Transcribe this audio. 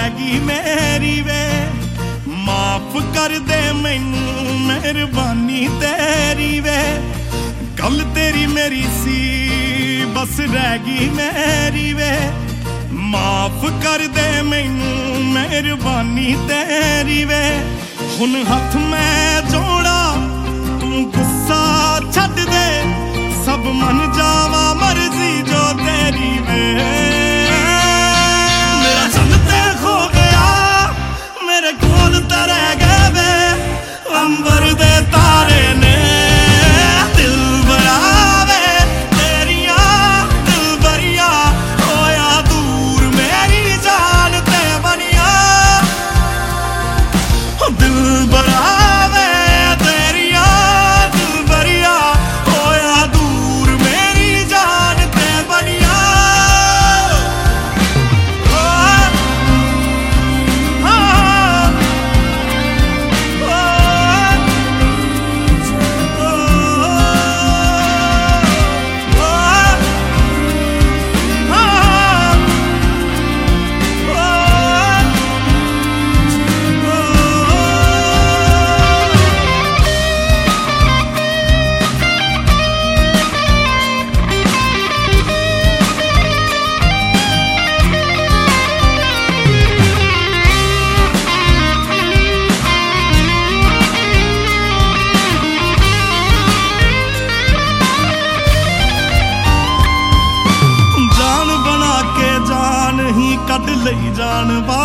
रह गई मेरी वे, माफ कर दे मैनू मेहरबानी तेरी वे। गल तेरी मेरी सी बस रह गई मेरी वे, माफ कर दे मैनू मेहरबानी तेरी वे। हुन हथ मैं जोड़ा तू गुस्सा छड्ड दे, सब मन जावा मर्जी जो तेरी वे। मेरा चंद ते खो गया मेरे कोल ते रह गए वे, अंबर दे तारे ने दिल बरावे तेरिया दिल बरिया होया दूर मेरी जान ते बनिया। दिल बरावे तेरिया दिल बरिया होया दूर मेरी जान ते बनिया। कट लई जान